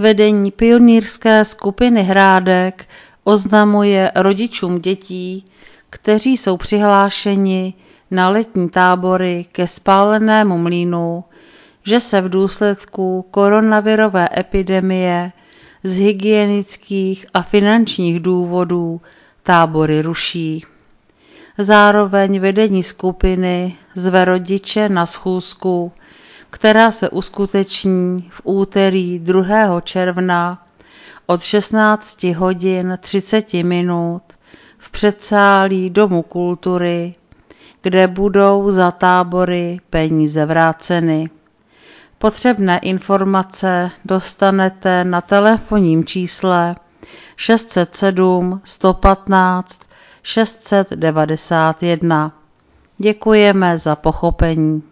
Vedení pionýrské skupiny Hrádek oznamuje rodičům dětí, kteří jsou přihlášeni na letní tábory ke Spálenému mlýnu, že se v důsledku koronavirové epidemie z hygienických a finančních důvodů tábory ruší. Zároveň vedení skupiny zve rodiče na schůzku, která se uskuteční v úterý 2. června od 16 hodin 30 minut v předsálí Domu kultury, kde budou za tábory peníze vráceny. Potřebné informace dostanete na telefonním čísle 607 115 691. Děkujeme za pochopení.